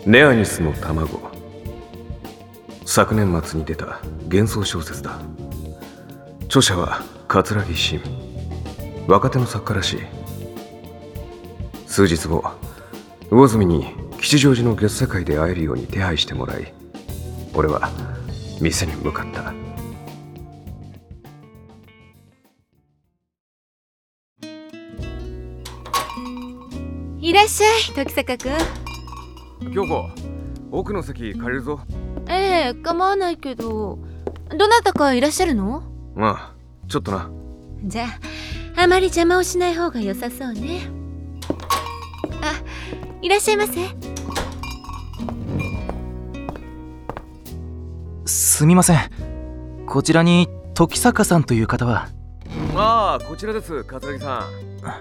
ネアニスの卵。昨年末に出た幻想小説だ。著者は桂木慎、若手の作家らしい。数日後、魚住に吉祥寺の月世界で会えるように手配してもらい、俺は店に向かった。 いらっしゃい、時坂くん。 京子、奥の席借りるぞ。 ええ、構わないけど、どなたかいらっしゃるの？ ああ、ちょっとな。 じゃあ、あまり邪魔をしない方が良さそうね。あ、いらっしゃいませ。 すみません。こちらに時坂さんという方は？ ああ、こちらです、桂木さん。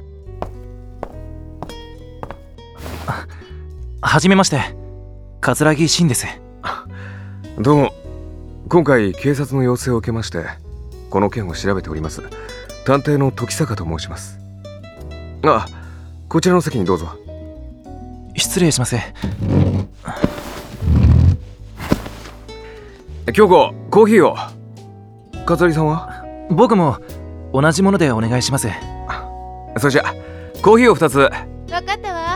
はじめまして、桂木慎です。 どうも。今回警察の要請を受けまして、この件を調べております探偵の時坂と申します。あ、こちらの席にどうぞ。 失礼します。 京子、コーヒーを。桂木さんは？ 僕も同じものでお願いします。 それじゃコーヒーを2つ。 わかったわ。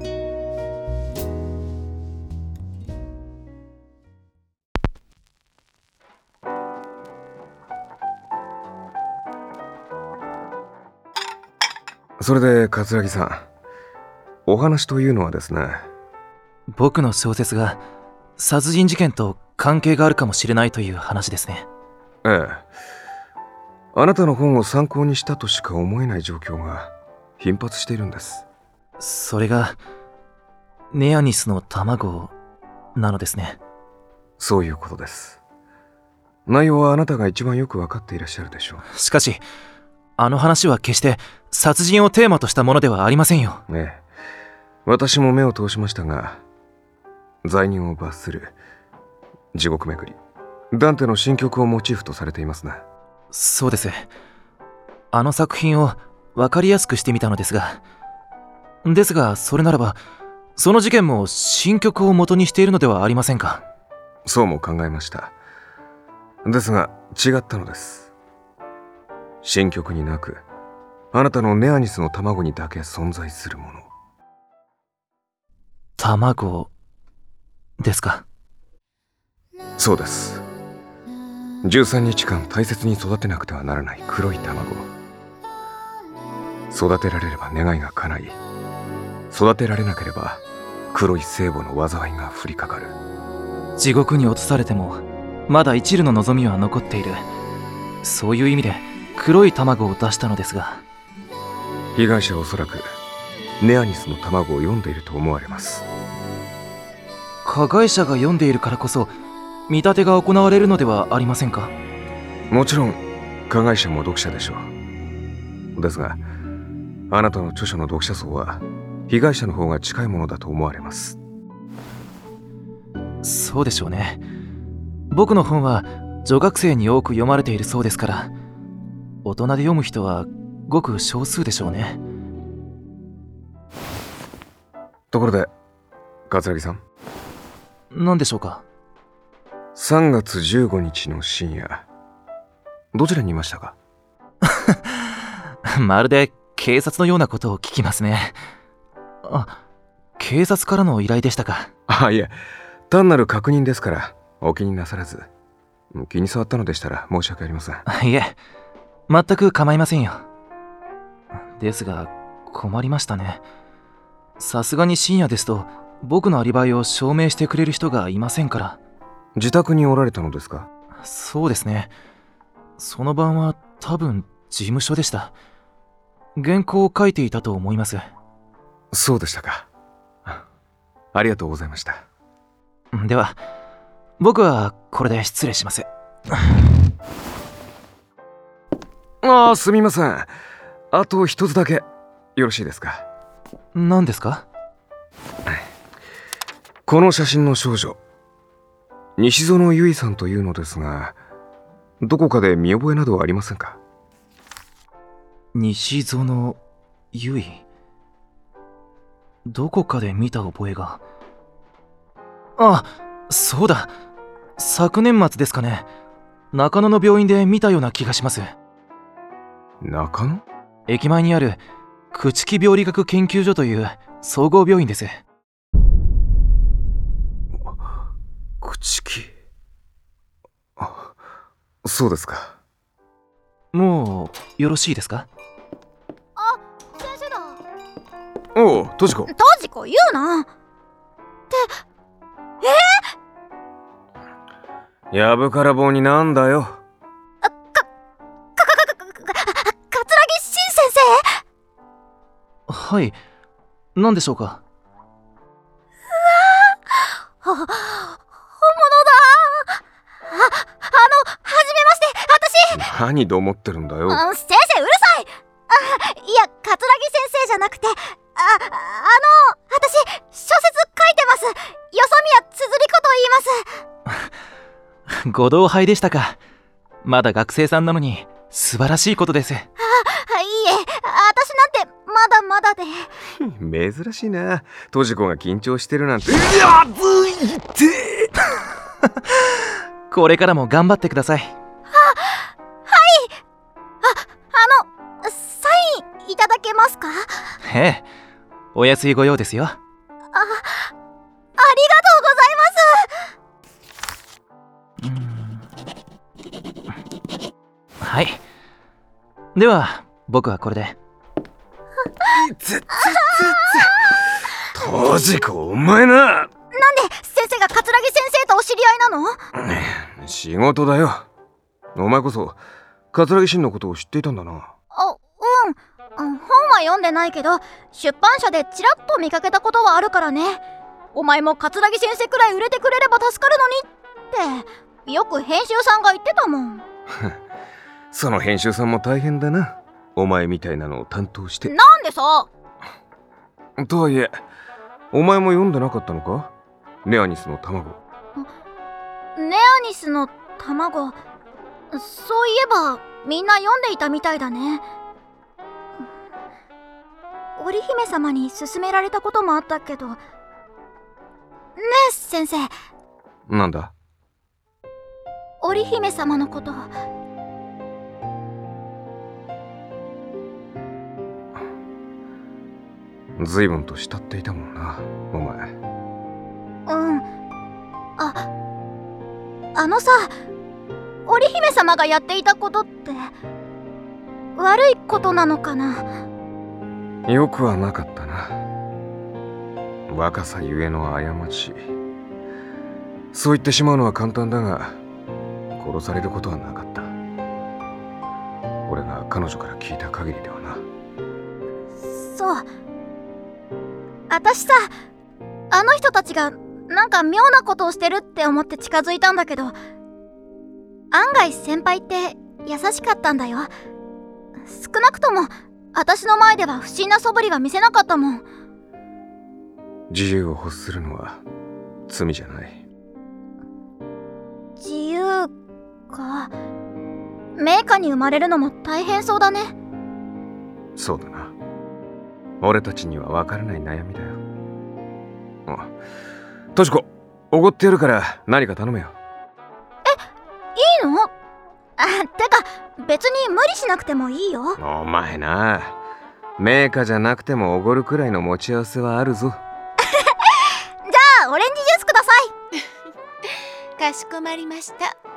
それで桂木さん、お話というのはですね。 僕の小説が殺人事件と関係があるかもしれないという話ですね。 ええ。あなたの本を参考にしたとしか思えない状況が頻発しているんです。 それがネアニスの卵なのですね。 そういうことです。内容はあなたが一番よく分かっていらっしゃるでしょう。 しかしあの話は決して殺人をテーマとしたものではありませんよ。 ええ。私も目を通しましたが、罪人を罰する地獄巡り、ダンテの新曲をモチーフとされていますね。 そうです。あの作品を分かりやすくしてみたのですが、それならばその事件も新曲を元にしているのではありませんか？ そうも考えました。ですが違ったのです。新曲になく、あなたのネアニスの卵にだけ存在するもの。 卵ですか？ そうです。13日間大切に育てなくてはならない黒い卵。育てられれば願いが叶い、育てられなければ黒い聖母の災いが降りかかる。 地獄に落とされてもまだ一縷の望みは残っている。そういう意味で黒い卵を出したのですが、 被害者はおそらくネアニスの卵を読んでいると思われます。 加害者が読んでいるからこそ見立てが行われるのではありませんか？ もちろん加害者も読者でしょう。ですがあなたの著書の読者層は被害者の方が近いものだと思われます。 そうでしょうね。僕の本は女学生に多く読まれているそうですから、大人で読む人はごく少数でしょうね。 ところで桂木さん、 何でしょうか ？3月15日の深夜、どちらにいましたか？ まるで警察のようなことを聞きますね。あ、警察からの依頼でしたか？ あ、いえ、単なる確認ですからお気になさらず。気に障ったのでしたら申し訳ありません。 いえ、全く構いませんよ。ですが困りましたね。さすがに深夜ですと僕のアリバイを証明してくれる人がいませんから。 自宅におられたのですか？ そうですね。その晩は多分事務所でした。原稿を書いていたと思います。 そうでしたか。ありがとうございました。 では僕はこれで失礼します。 ああ、すみません。あと一つだけよろしいですか？ 何ですか？ この写真の少女、西園由衣さんというのですが、どこかで見覚えなどはありませんか？ 西園由衣。どこかで見た覚えが。 あ、そうだ。昨年末ですかね。中野の病院で見たような気がします。 中野？ 駅前にある朽木病理学研究所という総合病院です。 朽木。あ、そうですか。 もうよろしいですか？ あ、先生だ。 おう、トジコ。 トジコ言うな。って、 やぶから棒になんだよ。 桂木新先生。 はい。何でしょうか？ 本物だ。はじめまして、私。 何どもってるんだよ。 先生うるさい。いや、桂木先生じゃなくて、私小説書いてます。よそ宮つづり子と言います。 ご同輩でしたか。まだ学生さんなのに素晴らしいことです。 いいえ、私なんてまだまだで。 珍しいな。トジコが緊張してるなんて。やずいってこれからも頑張ってください。 はい。サインいただけますか？ ええ、お安いご用ですよ。 ありがとうございます。 はい。では僕はこれで。 トジコ、お前な。 なんで先生が桂木先生とお知り合いなの？ 仕事だよ。お前こそ桂木慎のことを知っていたんだな。 本は読んでないけど出版社でちらっと見かけたことはあるからね。お前も桂木先生くらい売れてくれれば助かるのにってよく編集さんが言ってたもん。 その編集さんも大変だな。お前みたいなのを担当して。 なんでさ。 とはいえ、お前も読んでなかったのか？ネアニスの卵。 ネアニスの卵、そういえばみんな読んでいたみたいだね。織姫様に勧められたこともあったけど。ねえ先生。 なんだ？ 織姫様のこと。 随分と慕っていたもんな、お前。 あのさ、織姫様がやっていたことって悪いことなのかな？ よくはなかったな。若さゆえの過ち。そう言ってしまうのは簡単だが、殺されることはなかった。俺が彼女から聞いた限りではな。 そう。私さ、あの人たちがなんか妙なことをしてるって思って近づいたんだけど、案外先輩って優しかったんだよ。少なくとも私の前では不審な素振りは見せなかったもん。 自由を欲するのは罪じゃない。 自由か。名家に生まれるのも大変そうだね。 そうだな。俺たちには分からない悩みだよ。トシコ、おごってやるから何か頼めよ。 いいの？てか別に無理しなくてもいいよ。 お前な、名家じゃなくてもおごるくらいの持ち合わせはあるぞ。 じゃあオレンジジュースください。 かしこまりました。